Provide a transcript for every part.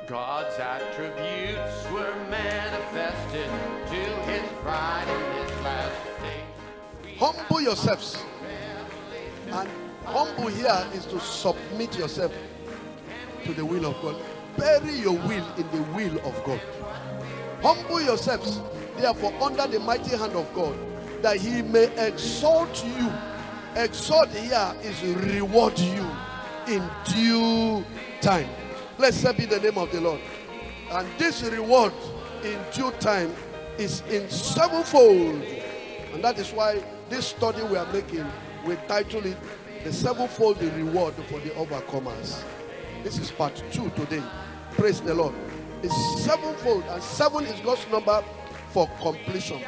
God's attributes were manifested to his bride in this last day. Humble yourselves. And humble here is to submit yourself to the will of God. Bury your will in the will of God. Humble yourselves, therefore, under the mighty hand of God, that he may exalt you. Exalt here is reward you in due time. Blessed be the name of the Lord. And this reward in due time is in sevenfold. And that is why this study we are making, we title it The Sevenfold Reward for the Overcomers. This is part 2 today. Praise the Lord. It's sevenfold, and 7 is God's number for completion.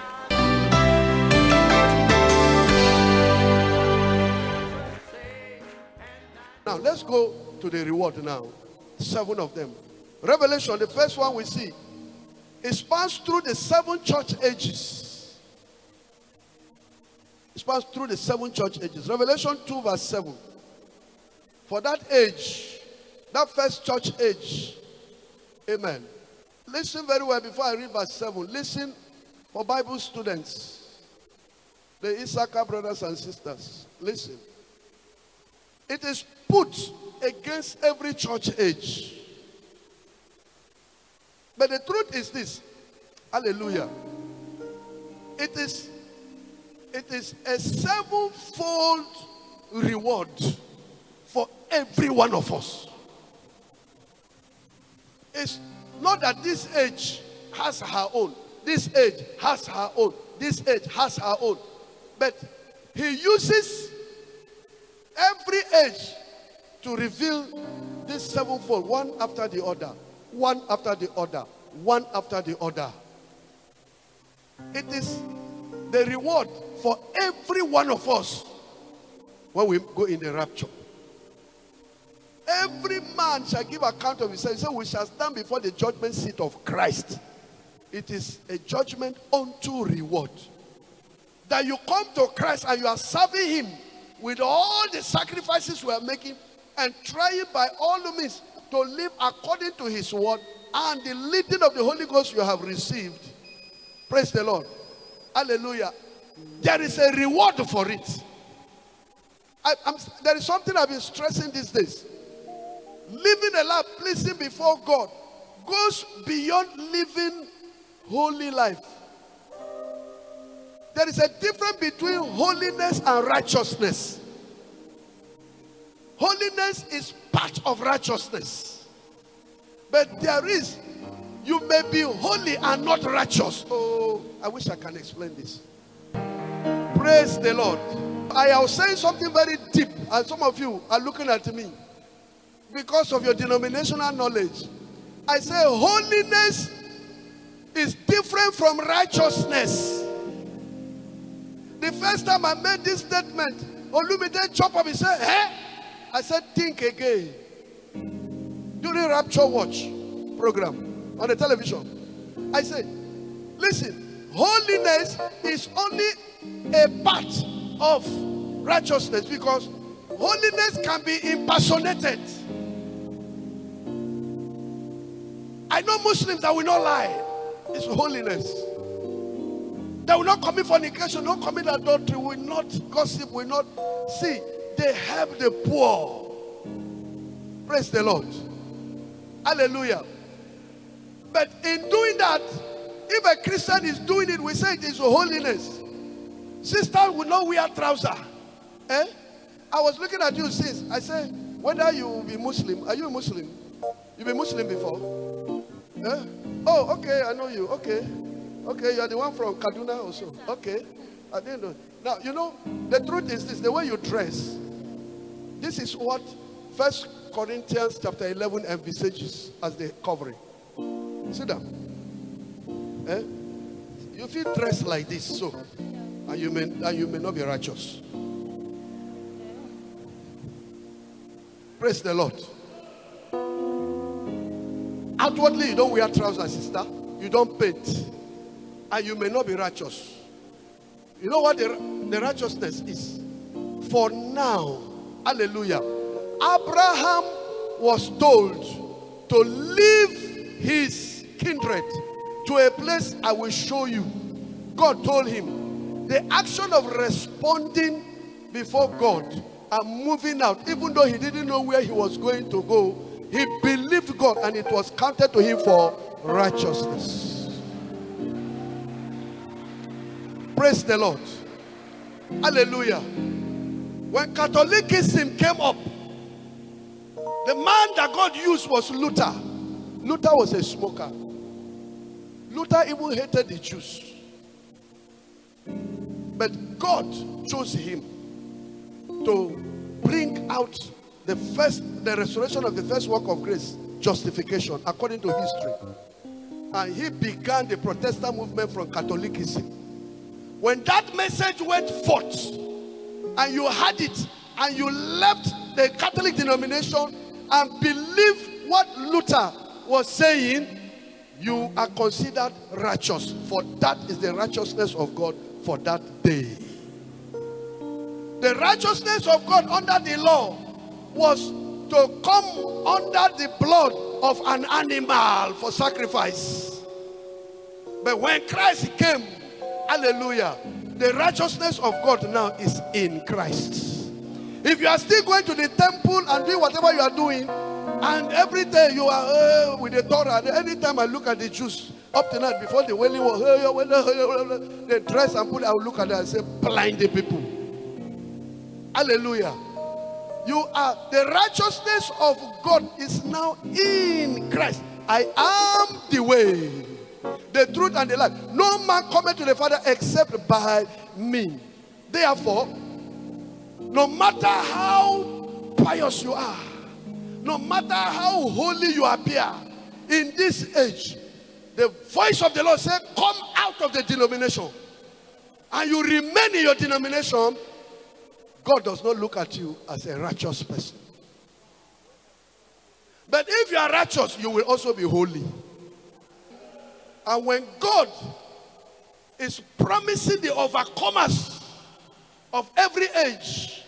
Now let's go to the reward now. 7 of them. Revelation, the first one we see, it spans through the 7 church ages. It spans through the 7 church ages. Revelation 2 verse 7. For that age, that first church age, amen. Listen very well before I read verse 7. Listen for Bible students, the Issachar brothers and sisters. Listen. It is put against every church age. But the truth is this. Hallelujah. It is a sevenfold reward for every one of us. It's not that this age has her own. This age has her own. This age has her own. But he uses every age to reveal this sevenfold, one after the other, one after the other, one after the other. It is the reward for every one of us when we go in the rapture. Every man shall give account of himself. So we shall stand before the judgment seat of Christ. It is a judgment unto reward. That you come to Christ and you are serving him with all the sacrifices we are making, and trying by all means to live according to his word and the leading of the Holy Ghost you have received. Praise the Lord. Hallelujah. There is a reward for it. There is something I've been stressing these days. Living a life pleasing before God goes beyond living holy life. There is a difference between holiness and righteousness. Holiness is part of righteousness. But there is, you may be holy and not righteous. Oh, I wish I can explain this. Praise the Lord. I was saying something very deep, and some of you are looking at me because of your denominational knowledge. I say holiness is different from righteousness. The first time I made this statement, Olumide chop up, he said, "Eh?" I said, think again. During Rapture Watch program on the television, I said, listen, holiness is only a part of righteousness, because holiness can be impersonated. I know Muslims that will not lie. It's holiness. They will not commit fornication, not commit adultery, will not gossip, will not see. They help the poor. Praise the Lord. Hallelujah. But in doing that, if a Christian is doing it, we say it is holiness. Sister will not wear trouser. Eh? I was looking at you since. I said, whether you will be Muslim. Are you a Muslim? You've been Muslim before? Eh? Oh, okay, I know you. Okay. Okay, you're the one from Kaduna also. Okay. I didn't know. Now, you know, the truth is this, the way you dress. This is what 1 Corinthians chapter 11 envisages as the covering. Sit down. Eh? You feel dressed like this, so, and you may not be righteous. Praise the Lord. Outwardly, you don't wear trousers, sister. You don't paint. And you may not be righteous. You know what the righteousness is? For now, hallelujah, Abraham was told to leave his kindred to a place I will show you. God told him. The action of responding before God and moving out, even though he didn't know where he was going to go, he believed God and it was counted to him for righteousness. Praise the Lord. Hallelujah. When Catholicism came up, the man that God used was Luther. Luther was a smoker. Luther even hated the Jews. But God chose him to bring out the restoration of the first work of grace, justification, according to history. And he began the Protestant movement from Catholicism. When that message went forth, and you had it, and you left the Catholic denomination and believed what Luther was saying, you are considered righteous. For that is the righteousness of God for that day. The righteousness of God under the law was to come under the blood of an animal for sacrifice. But when Christ came, hallelujah, the righteousness of God now is in Christ. If you are still going to the temple and doing whatever you are doing, and every day you are with the Torah, anytime I look at the Jews up to night before the wailing wall, they dress and put, I will look at them and say, blinded people. Hallelujah. You are, the righteousness of God is now in Christ. I am the way, the truth, and the life. No man cometh to the Father except by me. Therefore, no matter how pious you are, no matter how holy you appear in this age, the voice of the Lord said, come out of the denomination. And you remain in your denomination. God does not look at you as a righteous person. But if you are righteous, you will also be holy. And when God is promising the overcomers of every age,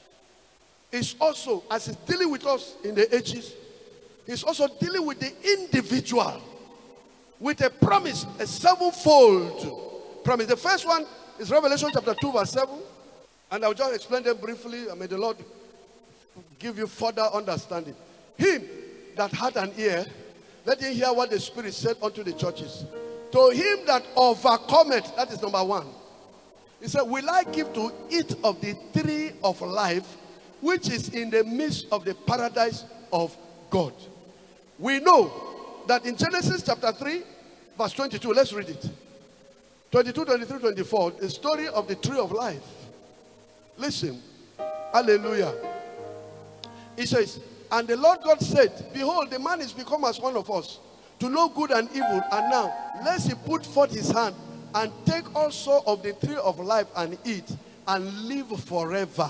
is also, as he's dealing with us in the ages, he's also dealing with the individual with a promise, a sevenfold promise. The first one is Revelation chapter 2 verse 7. And I'll just explain them briefly, and may the Lord give you further understanding. Him that had an ear, let him hear what the Spirit said unto the churches. To him that overcometh, that is number one. He said, will I give to eat of the tree of life, which is in the midst of the paradise of God. We know that in Genesis chapter 3, verse 22, let's read it. 22, 23, 24, the story of the tree of life. Listen, hallelujah. He says, and the Lord God said, behold, the man is become as one of us, to know good and evil. And now, lest he put forth his hand, and take also of the tree of life, and eat, and live forever.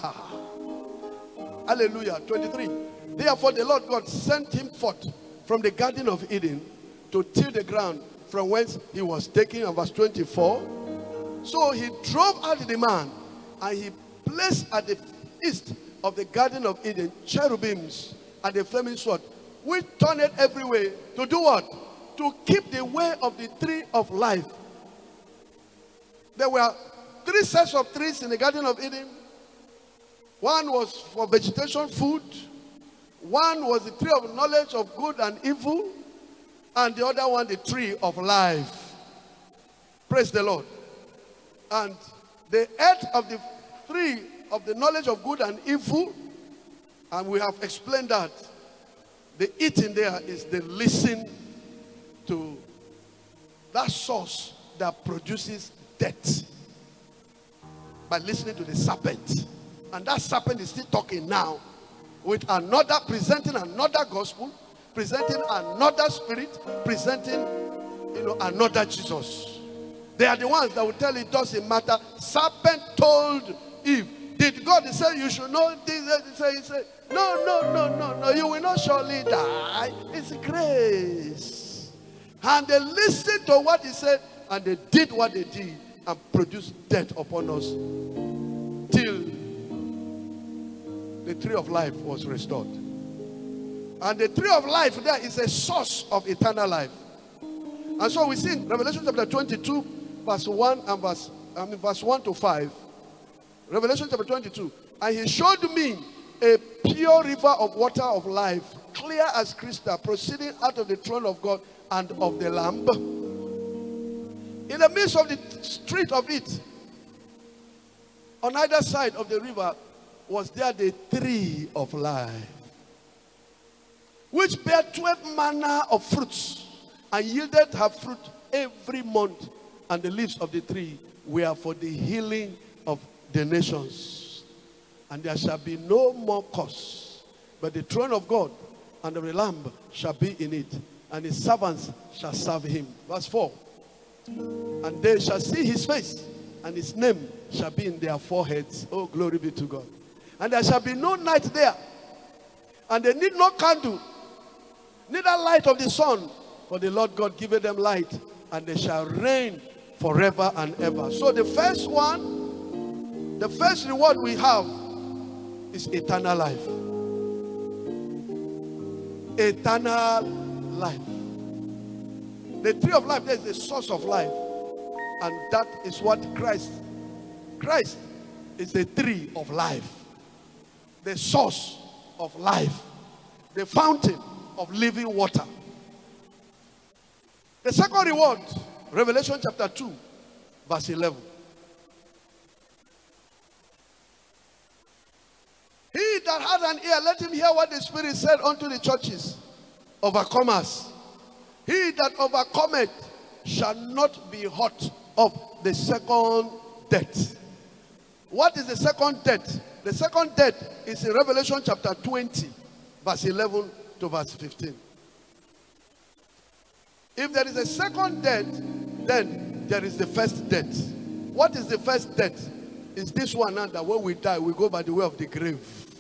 Hallelujah. 23. Therefore the Lord God sent him forth from the Garden of Eden, to till the ground from whence he was taken. And verse 24. So he drove out the man, and he placed at the east of the Garden of Eden cherubims and the flaming sword, which turned every way to do what? To keep the way of the tree of life. There were three sets of trees in the Garden of Eden. One was for vegetation, food. One was the tree of knowledge of good and evil. And the other one, the tree of life. Praise the Lord. And the earth of the tree of the knowledge of good and evil, and we have explained that the eating there is the listen to that source that produces death by listening to the serpent. And that serpent is still talking now with another, presenting another gospel, presenting another spirit, presenting another Jesus. They are the ones that will tell you it doesn't matter. Serpent told Eve, did God say you should know this? He said, no, you will not surely die. It's grace. And they listened to what he said, and they did what they did, and produced death upon us till the tree of life was restored. And the tree of life there is a source of eternal life. And so we see in Revelation chapter 22, verse 1 and verse 1 to 5. Revelation chapter 22. And he showed me a pure river of water of life, clear as crystal, proceeding out of the throne of God and of the Lamb. In the midst of the street of it, on either side of the river, was there the tree of life, which bare 12 manner of fruits, and yielded her fruit every month. And the leaves of the tree were for the healing of the nations. And there shall be no more curse, but the throne of God and of the Lamb shall be in it, and his servants shall serve him. Verse 4. And they shall see his face, and his name shall be in their foreheads. Oh, glory be to God. And there shall be no night there, and they need no candle, neither light of the sun, for the Lord God giveth them light, and they shall reign forever and ever. So the first one, the first reward we have is eternal life. Eternal life. The tree of life, there is the source of life. And that is what Christ is the tree of life. The source of life. The fountain of living water. The second reward, Revelation chapter 2, verse 11. He that had an ear, let him hear what the Spirit said unto the churches. Overcomers. He that overcometh shall not be hurt of the second death. What is the second death? The second death is in Revelation chapter 20, verse 11 to verse 15. If there is a second death, then there is the first death. What is the first death? Is this one now that when we die, we go by the way of the grave.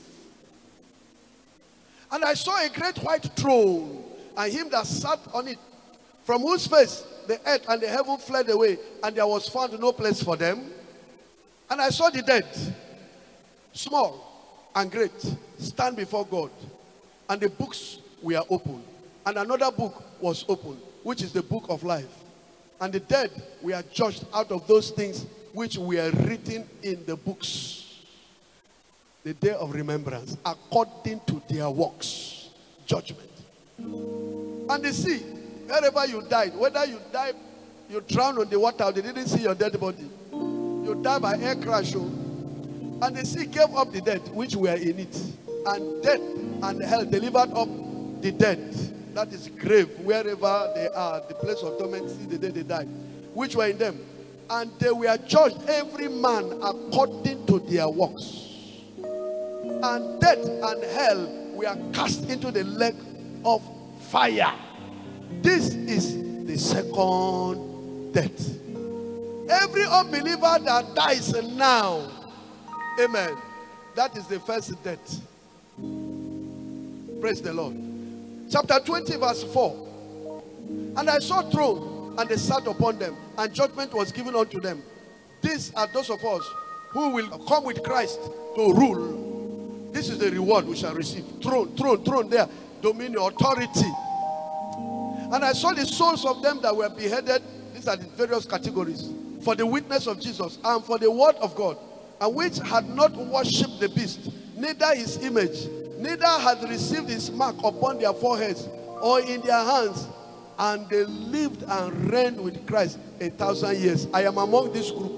And I saw a great white throne, and him that sat on it, from whose face the earth and the heaven fled away, and there was found no place for them. And I saw the dead, small and great, stand before God. And the books were opened. And another book was opened, which is the book of life. And the dead were judged out of those things which were written in the books. The day of remembrance, according to their works, judgment. And the sea, wherever you died, whether you died, you drowned on the water, they didn't see your dead body. You died by air crash. And the sea gave up the dead which were in it. And death and hell delivered up the dead. That is grave, wherever they are, the place of torment, see the day they died, which were in them. And they were judged, every man according to their works. And death and hell were cast into the lake of fire. This is the second death. Every unbeliever that dies now, amen, that is the first death. Praise the Lord. Chapter 20, verse 4. And I saw thrones, and they sat upon them, and judgment was given unto them. These are those of us who will come with Christ to rule. This is the reward we shall receive. Throne there. Dominion, authority. And I saw the souls of them that were beheaded. These are the various categories. For the witness of Jesus, and for the word of God, and which had not worshipped the beast, neither his image, neither had received his mark upon their foreheads or in their hands. And they lived and reigned with Christ 1,000 years. I am among this group.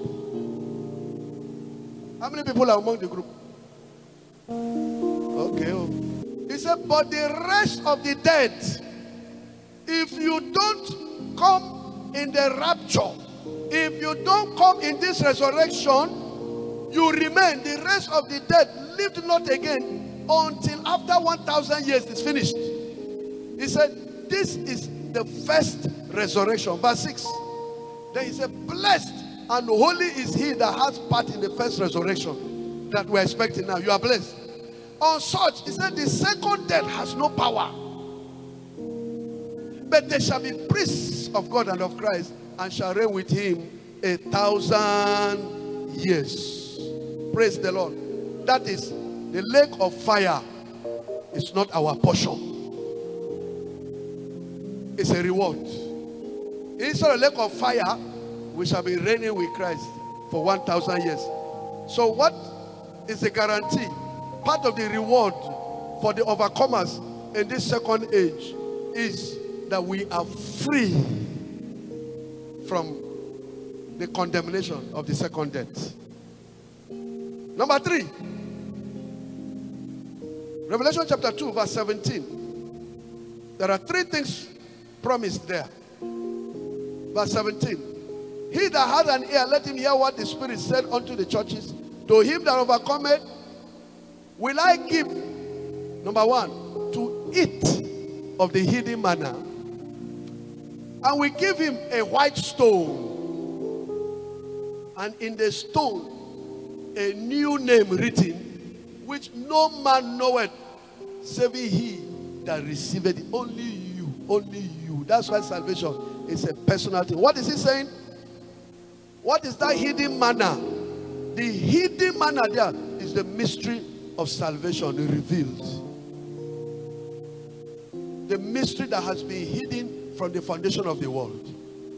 How many people are among the group? Okay. He said, but the rest of the dead, if you don't come in the rapture, if you don't come in this resurrection, you remain. The rest of the dead lived not again until after 1,000 years is finished. He said, this is the first resurrection. Verse 6. Then he said, blessed and holy is he that has part in the first resurrection that we're expecting now. You are blessed. On such, he said, the second death has no power, but they shall be priests of God and of Christ, and shall reign with him 1,000 years. Praise the Lord. That is, the lake of fire is not our portion. is a reward. Instead of lake of fire, we shall be reigning with Christ for 1,000 years. So what is the guarantee? Part of the reward for the overcomers in this second age is that we are free from the condemnation of the second death. Number 3, Revelation chapter 2 verse 17. There are 3 things promised there. Verse 17. He that had an ear, let him hear what the Spirit said unto the churches. To him that overcometh will I give, number 1, to eat of the hidden manna. And we give him a white stone, and in the stone a new name written, which no man knoweth, save he that receiveth it. Only you, only you. That's why salvation is a personal thing. What is he saying? What is that hidden manna? The hidden manna there is the mystery of salvation revealed. The mystery that has been hidden from the foundation of the world.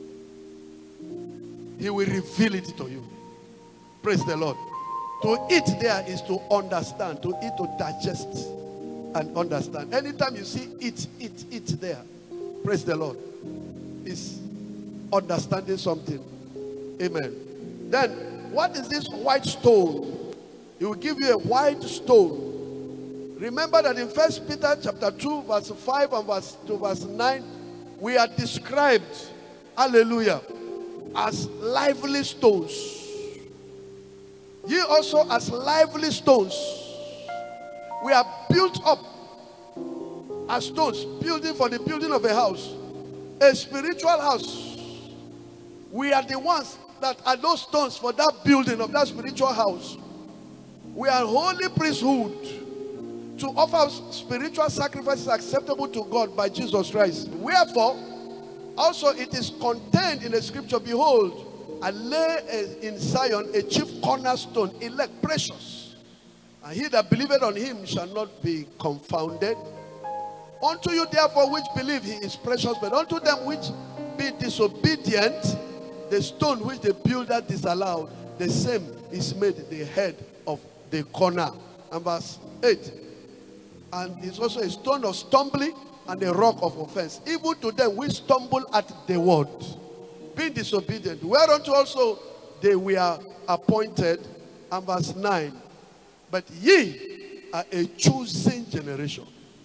He will reveal it to you. Praise the Lord. To eat there is to understand. To eat, to digest and understand. Anytime you see eat there, praise the Lord, is understanding something. Amen. Then, what is this white stone? He will give you a white stone. Remember that in 1 Peter chapter 2, verse 5 and verse 9, we are described, hallelujah, as lively stones. Ye also as lively stones. We are built up as stones, building for the building of a house, a spiritual house. We are the ones that are those stones for that building of that spiritual house. We are holy priesthood to offer spiritual sacrifices acceptable to God by Jesus Christ. Wherefore, also it is contained in the scripture, behold, I lay in Zion a chief cornerstone, elect, precious. And he that believeth on him shall not be confounded. Unto you therefore which believe, he is precious. But unto them which be disobedient, the stone which the builder disallowed, the same is made the head of the corner. And verse 8. And it's also a stone of stumbling and a rock of offense, even to them which stumble at the word, being disobedient, whereunto also they were appointed. And verse 9. But ye are a chosen generation,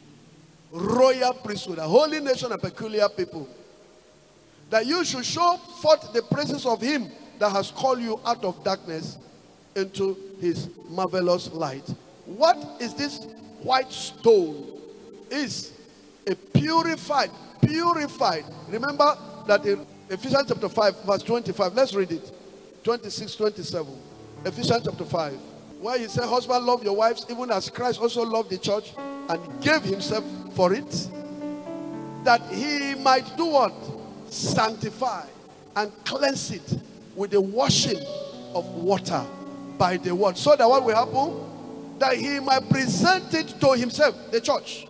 royal priesthood, a holy nation, a peculiar people, that you should show forth the praises of him that has called you out of darkness into his marvelous light. What is this white stone? Is a purified. Remember that in Ephesians chapter 5 verse 25, let's read it, 26, 27. Ephesians chapter 5, where he said, husband, love your wives, even as Christ also loved the church and gave himself for it, that he might do what? Sanctify and cleanse it with the washing of water by the word. So that what will happen? That he might present it to himself, the church,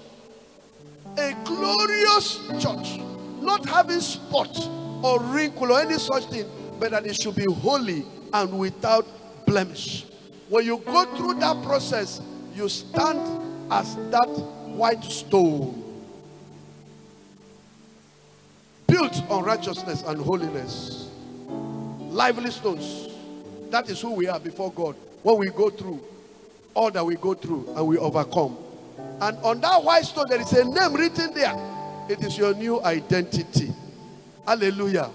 a glorious church, not having spot or wrinkle or any such thing, but that it should be holy and without blemish. When you go through that process, you stand as that white stone, built on righteousness and holiness. Lively stones. That is who we are before God. When we go through all that we go through and we overcome. And on that white stone, there is a name written there. It is your new identity. Hallelujah.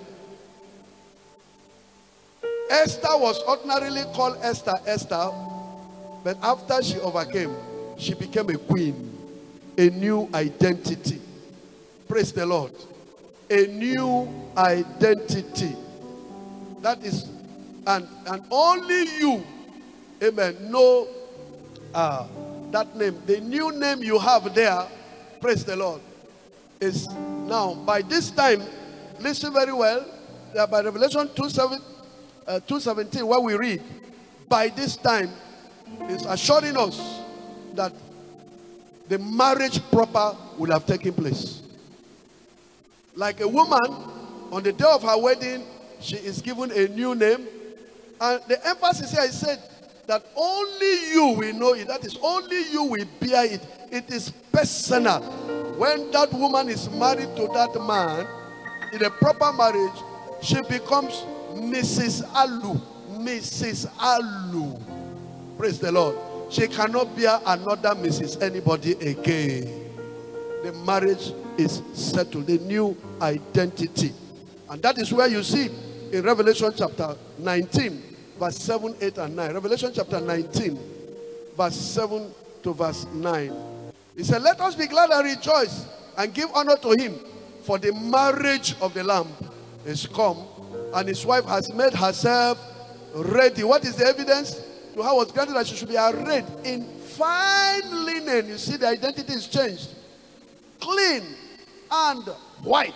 Esther was ordinarily called Esther, but after she overcame, she became a queen. A new identity. Praise the Lord. A new identity. That is, and only you, amen, know that name. The new name you have there, praise the Lord, is now, by this time, listen very well, by Revelation 2:17, where we read, by this time, is assuring us that the marriage proper will have taken place. Like a woman, on the day of her wedding, she is given a new name. And the emphasis here is said that only you will know it. That is, only you will bear it. It is personal. When that woman is married to that man, in a proper marriage, she becomes Mrs. Alu. Mrs. Alu. Praise the Lord. She cannot bear another Mrs. anybody again. The marriage is settled. The new identity. And that is where you see in Revelation chapter 19, verse 7, 8, and 9. Revelation chapter 19, verse 7 to verse 9. He said, let us be glad and rejoice and give honor to him, for the marriage of the Lamb is come, and his wife has made herself ready. What is the evidence? To her was granted that she should be arrayed in fine linen. You see, the identity is changed. Clean and white.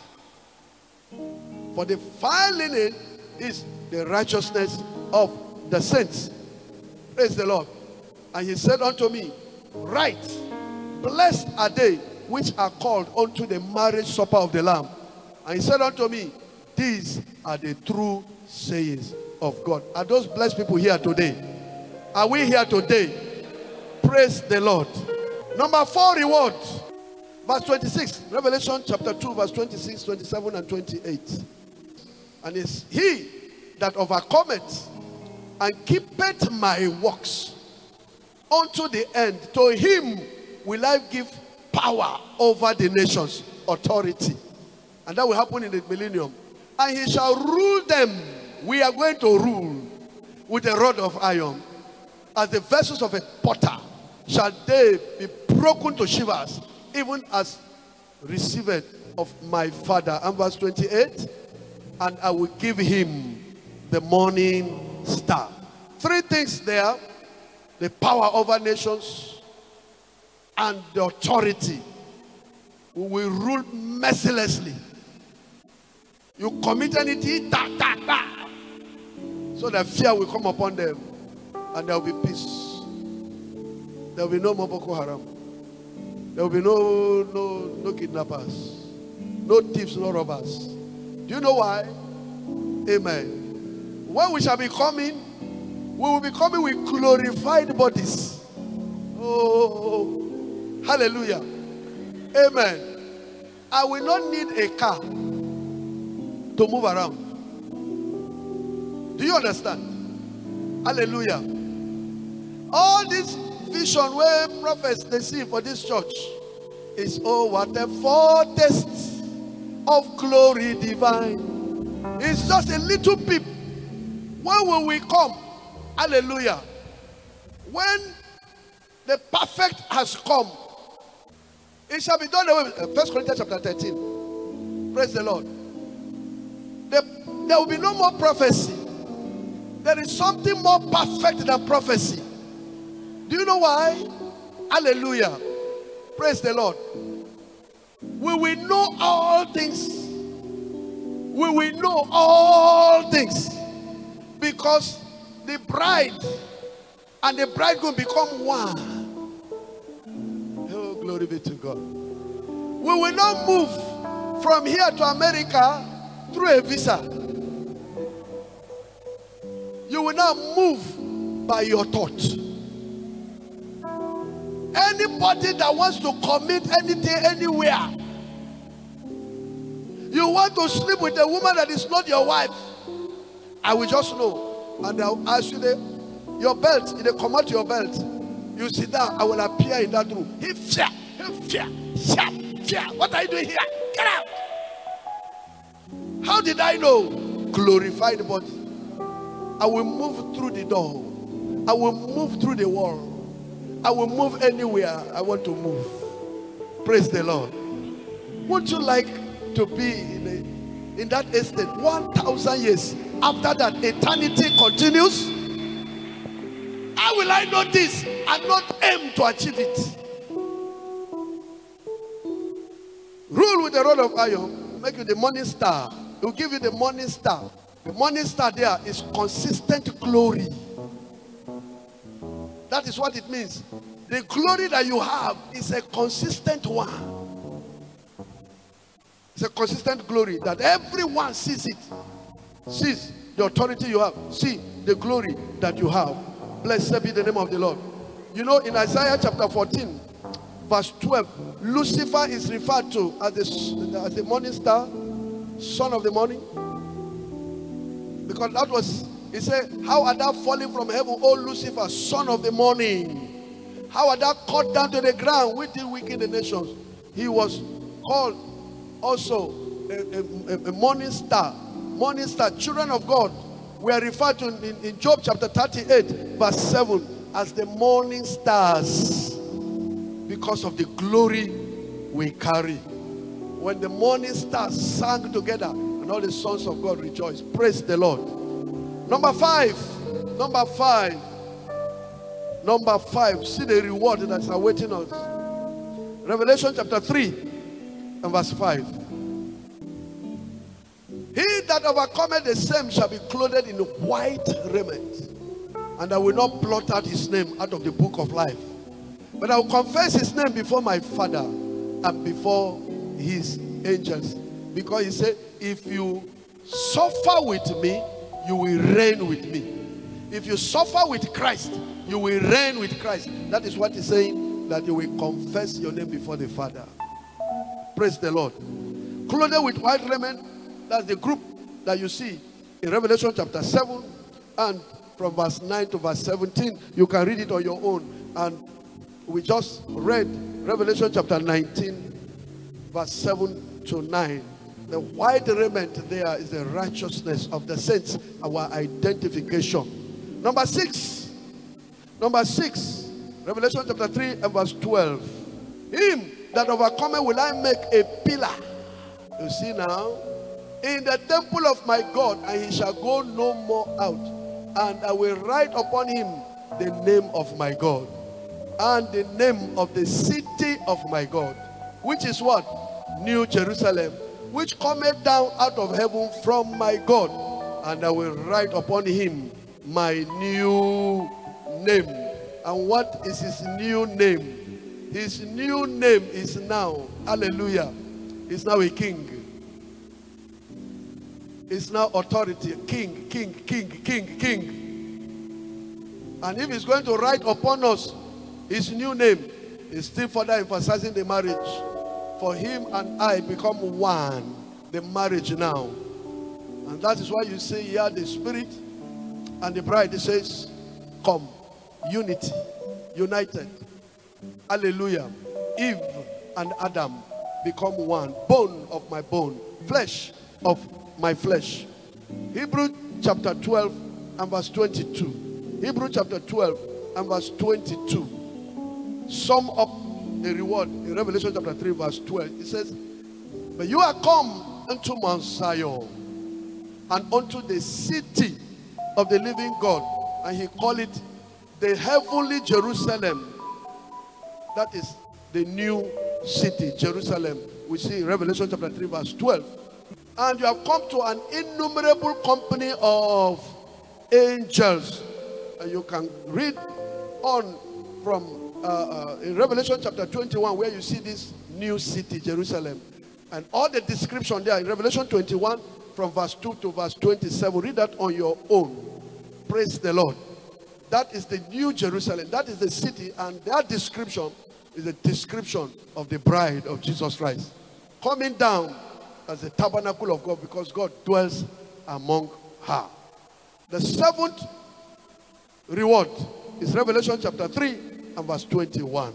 For the fine linen is the righteousness of the saints. Praise the Lord. And he said unto me, write, blessed are they which are called unto the marriage supper of the Lamb. And he said unto me, these are the true sayings of God. Are those blessed people here today? Are we here today? Praise the Lord. Number 4, reward. Verse 26, Revelation chapter 2, verse 26, 27, and 28. And it's he that overcometh and keepeth my works unto the end. To him will I give power over the nations, authority. And that will happen in the millennium. And he shall rule them. We are going to rule with a rod of iron. As the vessels of a potter shall they be broken to shivers, even as received of my Father. And verse 28, and I will give him the morning star. 3 things there: the power over nations and the authority. We will rule mercilessly. You commit anything, so that fear will come upon them, and there will be peace. There will be no more Boko Haram. There will be no kidnappers, no thieves, no robbers. Do you know why? Amen. When we shall be coming, we will be coming with glorified bodies. Oh, hallelujah. Amen. I will not need a car to move around. Do you understand? Hallelujah. All this vision where prophets they see for this church is, oh, what a foretaste of glory divine. It's just a little peep. When will we come? Hallelujah. When the perfect has come, it shall be done away with. 1 Corinthians chapter 13. Praise the Lord. There will be no more prophecy. There is something more perfect than prophecy. Do you know why? Hallelujah. Praise the Lord. We will know all things. We will know all things. Because the bride and the bridegroom become one. Oh, glory be to God. We will not move from here to America through a visa. You will not move by your thought. Anybody that wants to commit anything anywhere, you want to sleep with a woman that is not your wife, I will just know. And I'll ask you your belt, if they come out your belt, you sit down, I will appear in that room. What are you doing here? Get out! How did I know? Glorified body. I will move through the door. I will move through the wall. I will move anywhere I want to move. Praise the Lord. Would you like to be in that estate 1,000 years? After that, eternity continues. How will I know this and not aim to achieve it? Rule with the rod of iron. Make you the morning star. It will give you the morning star. The morning star there is consistent glory. That is what it means. The glory that you have is a consistent one. It's a consistent glory that everyone sees it. Sees the authority you have. See the glory that you have. Blessed be the name of the Lord. You know, in Isaiah chapter 14, verse 12, Lucifer is referred to as the morning star, son of the morning. Because that was, he said, how art thou fallen from heaven, O Lucifer, son of the morning? How art thou cut down to the ground? We did weaken the nations. He was called also a morning star. Morning star. Children of God were referred to in Job chapter 38, verse 7, as the morning stars, because of the glory we carry. When the morning stars sang together and all the sons of God rejoiced. Praise the Lord. Number five. See the reward that's awaiting us. Revelation chapter 3 and verse 5. He that overcometh the same shall be clothed in white raiment, and I will not blot out his name out of the book of life, but I will confess his name before my Father and before his angels. Because he said, if you suffer with me, you will reign with me. If you suffer with Christ, you will reign with Christ. That is what he's saying, that you will confess your name before the Father. Praise the Lord. Clothed with white raiment, that's the group that you see in Revelation chapter 7, and from verse 9 to verse 17. You can read it on your own. And we just read Revelation chapter 19, verse 7 to 9. The white raiment there is the righteousness of the saints, our identification. Number six, Revelation chapter 3 and verse 12. Him that overcometh will I make a pillar. You see now, in the temple of my God, and he shall go no more out. And I will write upon him the name of my God, and the name of the city of my God, which is what? New Jerusalem, which cometh down out of heaven from my God. And I will write upon him my new name. And what is his new name? His new name is now, hallelujah, he's now a king. It's now authority. King. And if he's going to write upon us his new name, he's still further emphasizing the marriage. For him and I become one. The marriage now. And that is why you see here the Spirit and the bride. It says, come. Unity. United. Hallelujah. Eve and Adam become one. Bone of my bone. Flesh of my flesh. Hebrews chapter 12 and verse 22. Hebrews chapter 12 and verse 22. Sum up the reward in Revelation chapter 3 verse 12. It says, but you are come unto Mount Zion, and unto the city of the living God, and he called it the heavenly Jerusalem. That is the new city, Jerusalem. We see in Revelation chapter 3 verse 12. And you have come to an innumerable company of angels. And you can read on from in Revelation chapter 21, where you see this new city, Jerusalem. And all the description there in Revelation 21 from verse 2 to verse 27. Read that on your own. Praise the Lord. That is the new Jerusalem. That is the city. And that description is a description of the bride of Jesus Christ, coming down as the tabernacle of God, because God dwells among her. The seventh reward is Revelation chapter 3 and verse 21.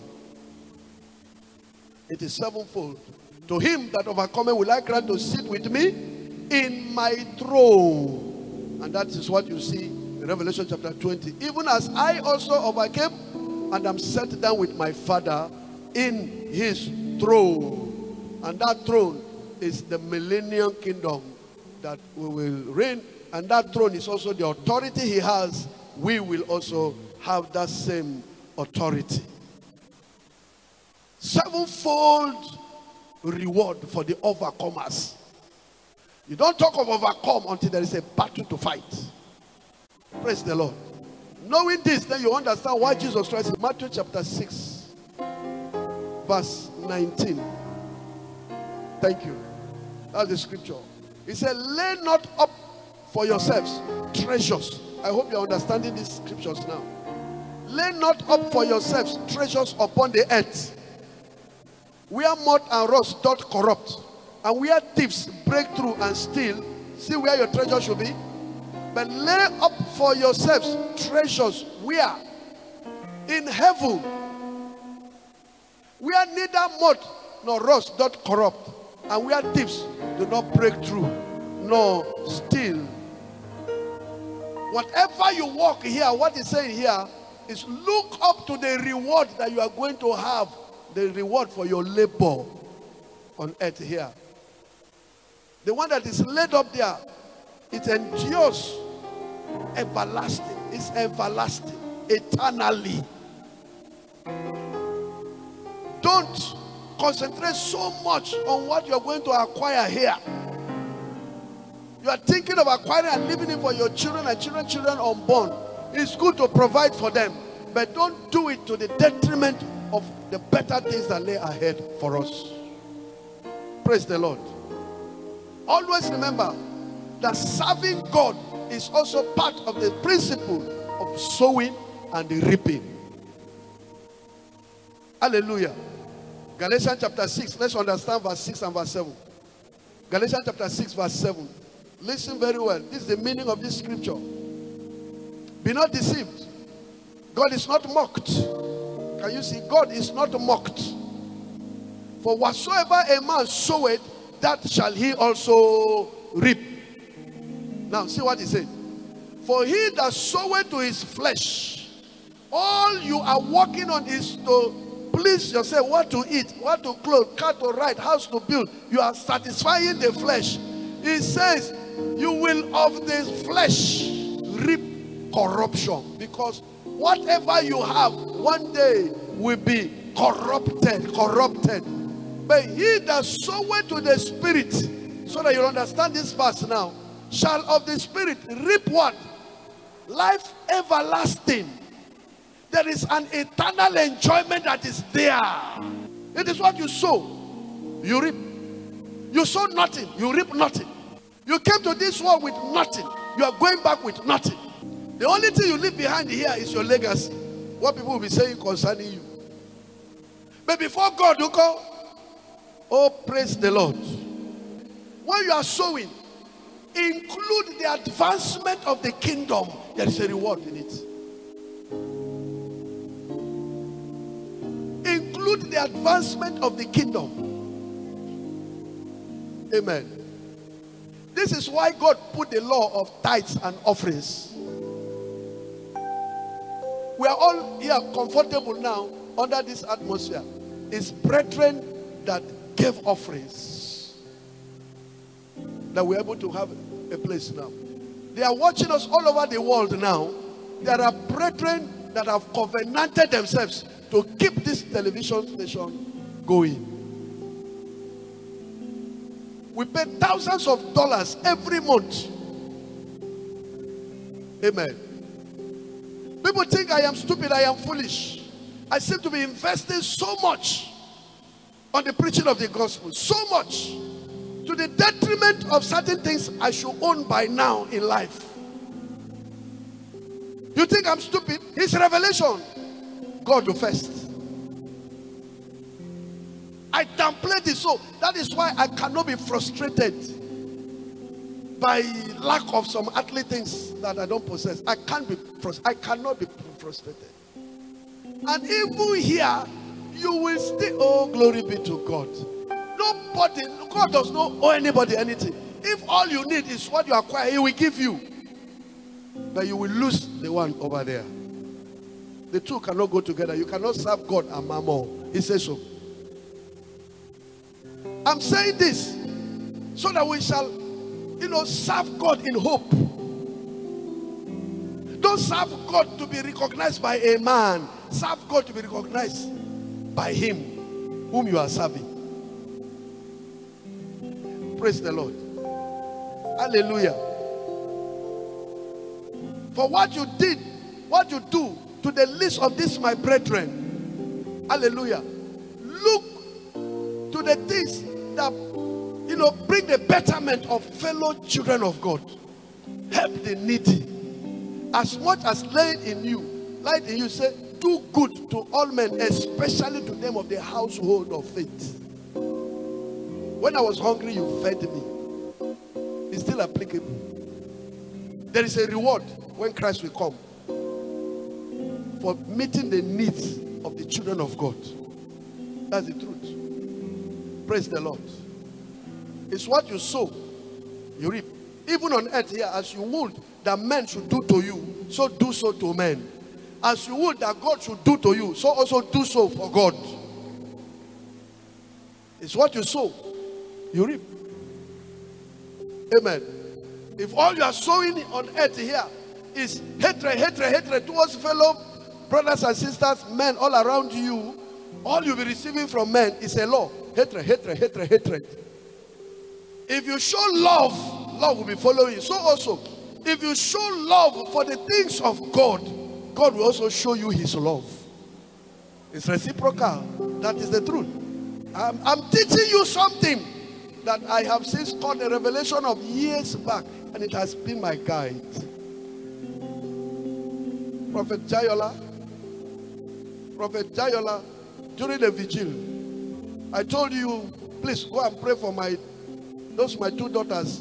It is sevenfold. To him that overcometh will I grant to sit with me in my throne. And that is what you see in Revelation chapter 20. Even as I also overcame and am set down with my Father in his throne. And that throne is the millennium kingdom that we will reign. And that throne is also the authority he has. We will also have that same authority. Sevenfold reward for the overcomers. You don't talk of overcome until there is a battle to fight. Praise the Lord. Knowing this, then you understand why Jesus Christ in Matthew chapter 6 verse 19. Thank you. That's the scripture. He said, lay not up for yourselves treasures. I hope you're understanding these scriptures now. Lay not up for yourselves treasures upon the earth, where moth and rust doth corrupt, and where thieves break through and steal. See where your treasure should be. But lay up for yourselves treasures where? In heaven, where neither moth nor rust doth corrupt, and where thieves do not break through nor steal. Whatever you walk here, what he's saying here is look up to the reward that you are going to have, the reward for your labor on earth here. The one that is laid up there, it endures everlasting. It's everlasting, eternally. Don't concentrate so much on what you're going to acquire here. You are thinking of acquiring and leaving it for your children and children unborn. It's good to provide for them, but don't do it to the detriment of the better things that lay ahead for us. Praise the Lord. Always remember that serving God is also part of the principle of sowing and the reaping. Hallelujah. Galatians chapter 6. Let's understand verse 6 and verse 7. Galatians chapter 6 verse 7. Listen very well. This is the meaning of this scripture. Be not deceived. God is not mocked. Can you see? God is not mocked. For whatsoever a man soweth, that shall he also reap. Now see what he said. For he that soweth to his flesh, all you are working on is to please yourself, what to eat, what to clothe, car to ride, house to build. You are satisfying the flesh. He says, you will of the flesh reap corruption, because whatever you have one day will be corrupted. But he that soweth to the spirit, so that you understand this verse now, shall of the spirit reap what? Life everlasting. There is an eternal enjoyment that is there. It is what you sow, you reap. You sow nothing, you reap nothing. You came to this world with nothing, you are going back with nothing. The only thing you leave behind here is your legacy. What people will be saying concerning you. But before God, you go, oh, praise the Lord. When you are sowing, include the advancement of the kingdom. There is a reward in it. Include the advancement of the kingdom. Amen. This is why God put the law of tithes and offerings. We are all here comfortable now under this atmosphere. It's brethren that gave offerings that we're able to have a place now. They are watching us all over the world now. There are brethren that have covenanted themselves to keep this television station going. We pay thousands of dollars every month. Amen. People think I am stupid, I am foolish. I seem to be investing so much on the preaching of the gospel. So much. To the detriment of certain things I should own by now in life. You think I'm stupid? It's revelation. God do first. I downplay this, so that is why I cannot be frustrated by lack of some earthly things that I don't possess. I cannot be frustrated. And even here, you will still, oh, glory be to God. Nobody, God does not owe anybody anything. If all you need is what you acquire, He will give you. But you will lose the one over there. The two cannot go together. You cannot serve God and mammon. He says so. I'm saying this so that we shall, serve God in hope. Don't serve God to be recognized by a man. Serve God to be recognized by Him whom you are serving. Praise the Lord. Hallelujah. For what you did, what you do to the least of this, my brethren, hallelujah, look to the things that bring the betterment of fellow children of God. Help the needy. As much as light in you, say, do good to all men, especially to them of the household of faith. When I was hungry, you fed me. It's still applicable. There is a reward when Christ will come for meeting the needs of the children of God. That's the truth. Praise the Lord. It's what you sow, you reap. Even on earth here, as you would that men should do to you, so do so to men. As you would that God should do to you, so also do so for God. It's what you sow, you reap. Amen. If all you are sowing on earth here is hatred towards fellow brothers and sisters, men all around you, all you'll be receiving from men is a law. Hatred. If you show love, love will be following you. So also, if you show love for the things of God, God will also show you his love. It's reciprocal. That is the truth. I'm teaching you something that I have since called the revelation of years back, and it has been my guide. Prophet Jayola, during the vigil, I told you, please go and pray for my two daughters.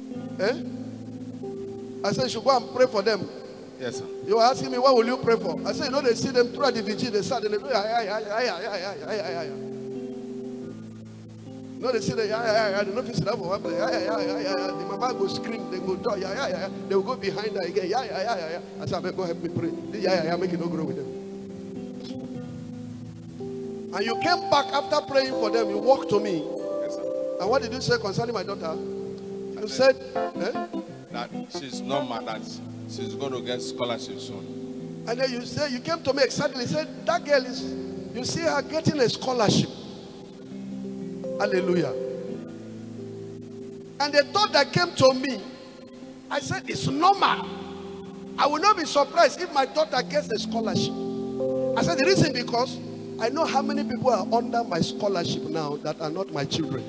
I said, you should go and pray for them. Yes, sir. You were asking me, what will you pray for? I said, they see them throughout the vigil, they start, they they see the they don't feel that for one place. The mama go scream, they go die, they will go behind her again. I said, go help me pray. Make it no grow with them. And you came back after praying for them, you walked to me. Yes, sir. And what did you say concerning my daughter? You said that she's normal, that she's going to get scholarship soon. And then you said, you came to me excitedly, said, that girl is, you see her getting a scholarship. Hallelujah. And the thought that came to me, I said, it's normal. I will not be surprised if my daughter gets a scholarship. I said, the reason because I know how many people are under my scholarship now that are not my children.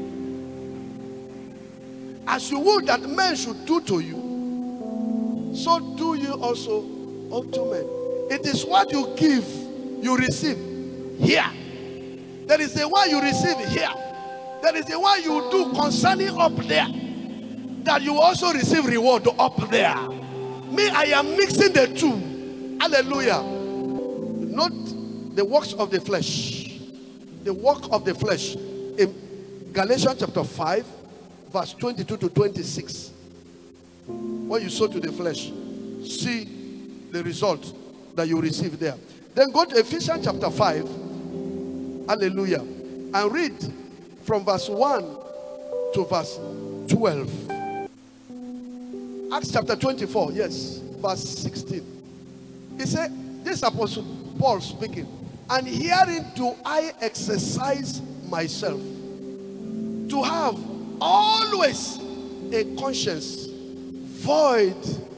As you would that men should do to you, so do you also unto men. It is what you give, you receive here. There is the one you receive here. There is the one you do concerning up there, that you also receive reward up there. Me, I am mixing the two. Hallelujah. Not the works of the flesh. The work of the flesh. In Galatians chapter 5, verse 22 to 26. When you sow to the flesh, see the result that you receive there. Then go to Ephesians chapter 5. Hallelujah. And read from verse 1 to verse 12. Acts chapter 24, yes, verse 16. He said, this Apostle Paul speaking, and herein do I exercise myself to have always a conscience void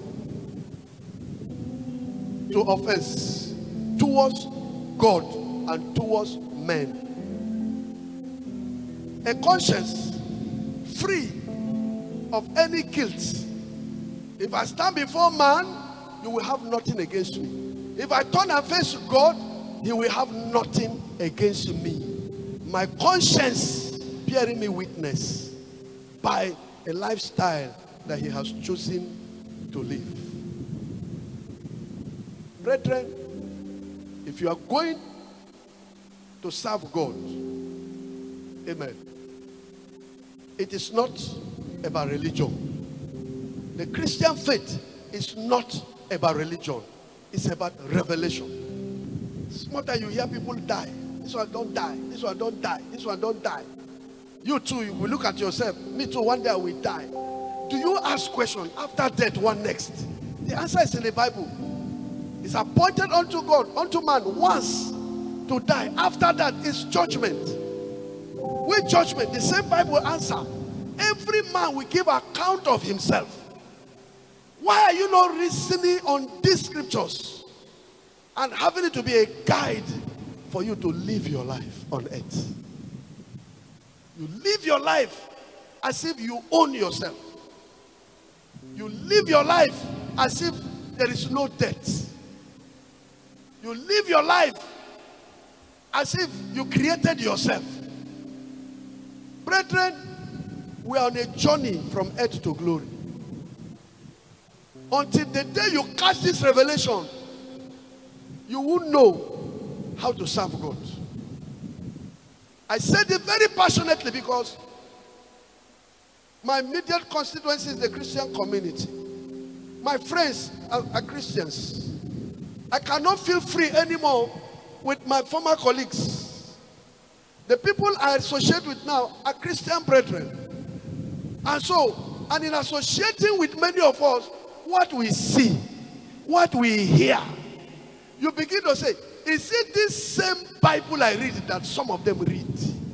to offense towards God and towards men. A conscience free of any guilt. If I stand before man, you will have nothing against me. If I turn and face God, he will have nothing against me. My conscience bearing me witness by a lifestyle that he has chosen to live. Brethren, if you are going to serve God, amen, it is not about religion. The Christian faith is not about religion. It's about revelation. It's more that you hear people die. This one don't die. This one don't die. This one don't die. You too, you will look at yourself. Me too, one day I will die. Do you ask question after death, what next? The answer is in the Bible. It's appointed unto God, unto man once to die. After that is judgment. With judgment, the same Bible answer. Every man will give account of himself. Why are you not reasoning on these scriptures and having it to be a guide for you to live your life on earth? You live your life as if you own yourself. You live your life as if there is no debt. You live your life as if you created yourself. Brethren, we are on a journey from earth to glory. Until the day you catch this revelation, you won't know how to serve God. I said it very passionately because my immediate constituency is the Christian community. My friends are Christians. I cannot feel free anymore with my former colleagues. The people I associate with now are Christian brethren. And in associating with many of us, what we see, what we hear, you begin to say, is it this same Bible I read that some of them read?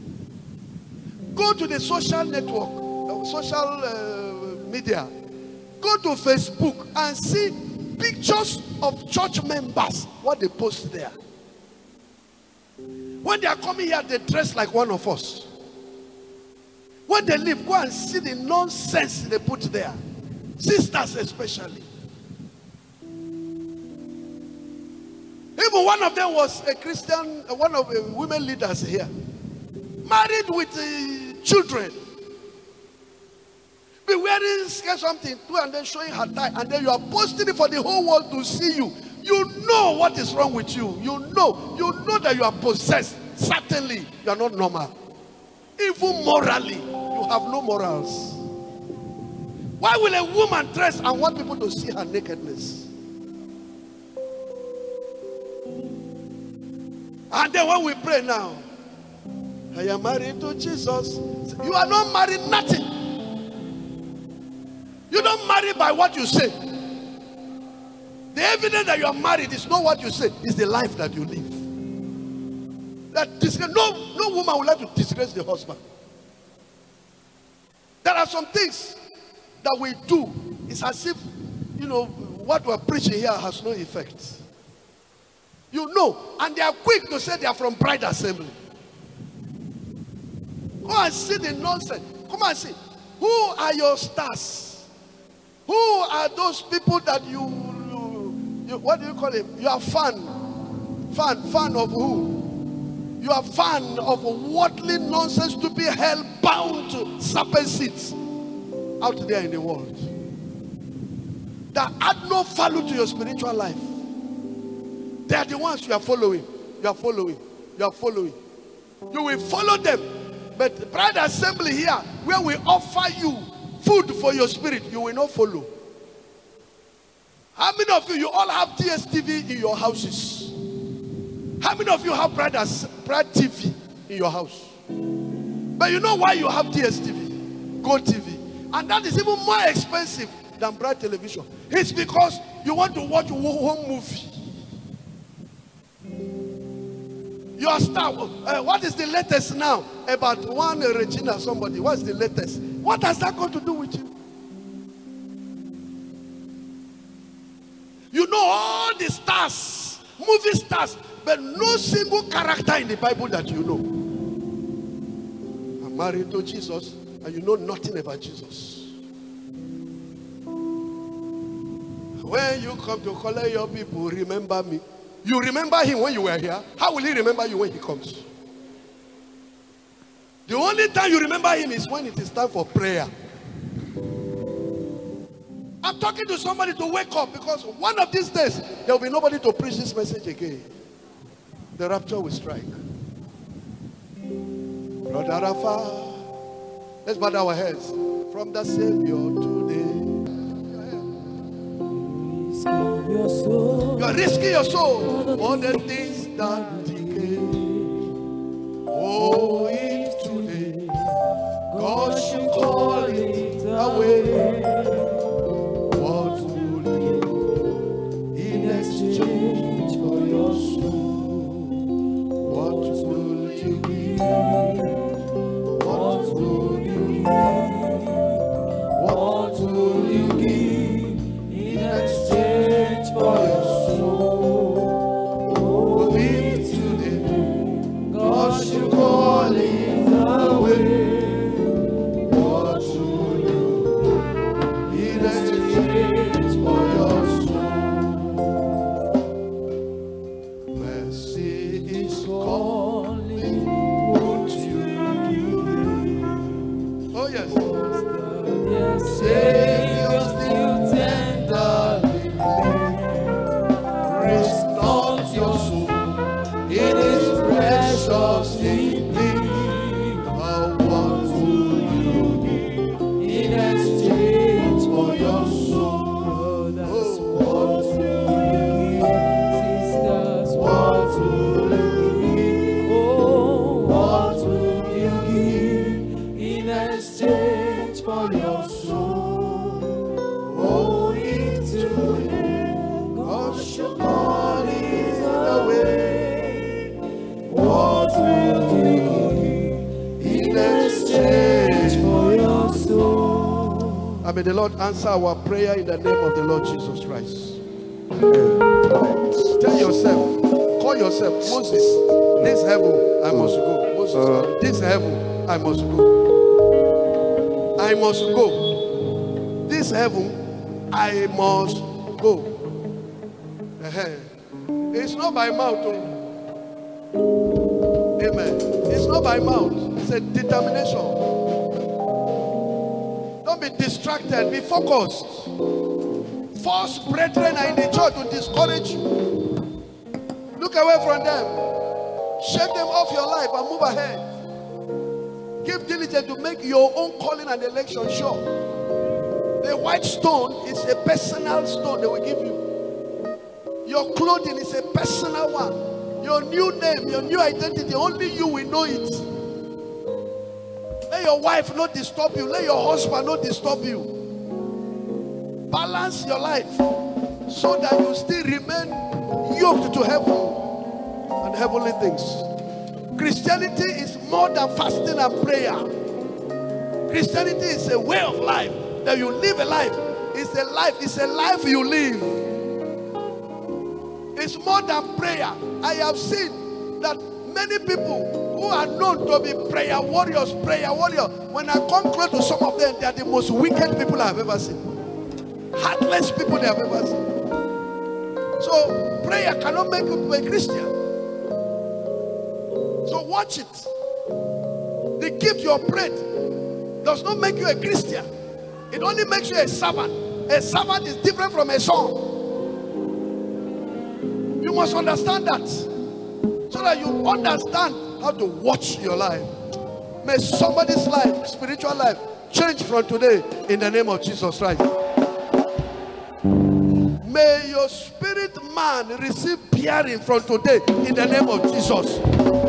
Go to the social network, social media. Go to Facebook and see pictures of church members, what they post there. When they are coming here, they dress like one of us. When they leave, go and see the nonsense they put there. Sisters especially. Even one of them was a Christian, one of the women leaders here. Married with children. Be wearing something too and then showing her tie. And then you are posting it for the whole world to see you. You know what is wrong with you. You know that you are possessed. Certainly, you are not normal. Even morally, you have no morals. Why will a woman dress and want people to see her nakedness? And then when we pray now, I am married to Jesus. You are not married nothing. You don't marry by what you say. The evidence that you are married is not what you say, it's the life that you live. No woman would like to disgrace the husband. There are some things that we do. It's as if, what we're preaching here has no effect. And they are quick to say they are from Bride Assembly. Go and see the nonsense. Come and see. Who are your stars? Who are those people that you what do you call it? You are fan of who? You are fan of worldly nonsense to be held bound to serpent seats out there in the world that add no value to your spiritual life. They are the ones you are following. You will follow them. But Bride Assembly here, where we offer you food for your spirit, you will not follow. How many of you all have DSTV in your houses? How many of you have Bride TV in your house? But you know why you have DSTV, Go TV, and that is even more expensive than Bride Television. It's because you want to watch one movie. Your star, what is the latest now about one Regina somebody? What's the latest? What has that got to do with you? You know all the stars, movie stars, but no single character in the Bible that you know. I'm married to Jesus and you know nothing about Jesus. When you come to collect your people, remember me. You remember him when you were here. How will he remember you when he comes? The only time you remember him is when it is time for prayer. I'm talking to somebody to wake up, because one of these days there will be nobody to preach this message again. The rapture will strike. Brother Rafa, let's bow our heads. From the Savior today. You are risking your soul for the things that decay. Oh, if today God should call it away, what will you in exchange for your soul? What will you give? What will you give? What will you give in exchange for your soul? Oh, if today God should call it away, what Oh yes. Savior still tenderly restores your soul. It is precious indeed. What will you give in exchange for your soul? Brothers, what will you give? Sisters, what will you give? Oh, what will you give in exchange for your soul? Oh, if to him God shall call is the way, what will you give in exchange for your soul? And may the Lord answer our prayer in the name of the Lord Jesus Christ. Tell yourself, call yourself, Moses, this heaven I must go. Moses, this heaven I must go. I must go. This heaven I must go. It's not by mouth. Oh. Amen. It's not by mouth. It's a determination. Don't be distracted. Be focused. False brethren are in the church to discourage you. Look away from them. Shake them off your life and move ahead. Give diligence to make your own calling and election sure. The white stone is a personal stone they will give you. Your clothing is a personal one. Your new name, your new identity, only you will know it. Let your wife not disturb you. Let your husband not disturb you. Balance your life so that you still remain yoked to heaven and heavenly things. Christianity is more than fasting and prayer. Christianity is a way of life. That you live a life. It's a life you live. It's more than prayer. I have seen that many people who are known to be prayer warriors. When I come close to some of them, they are the most wicked people I have ever seen. Heartless people they have ever seen. So prayer cannot make you a Christian. So watch it. The gift you operate does not make you a Christian. It only makes you a servant. A servant is different from a son. You must understand that. So that you understand how to watch your life. May somebody's life, spiritual life, change from today in the name of Jesus Christ. May your spirit man receive bearing from today in the name of Jesus.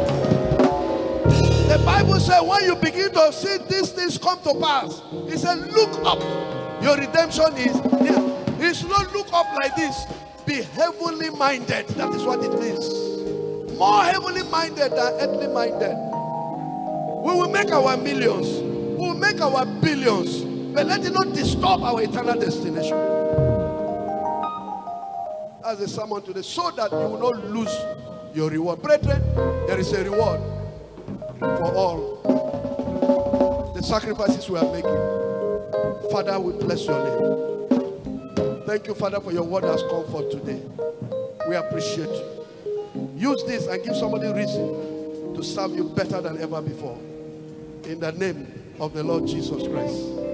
The Bible says when you begin to see these things come to pass, it says look up. Your redemption is near. It's not look up like this. Be heavenly minded. That is what it means. More heavenly minded than earthly minded. We will make our millions. We will make our billions. But let it not disturb our eternal destination. As a sermon today, so that you will not lose your reward. Brethren, there is a reward for all the sacrifices we are making. Father, we bless your name. Thank you, Father, for your word has come forth today. We appreciate you. Use this and give somebody reason to serve you better than ever before. In the name of the Lord Jesus Christ.